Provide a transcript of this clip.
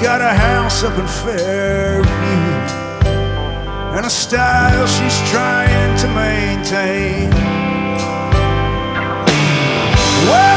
got a house up in Fairview and a style she's trying to maintain. Well,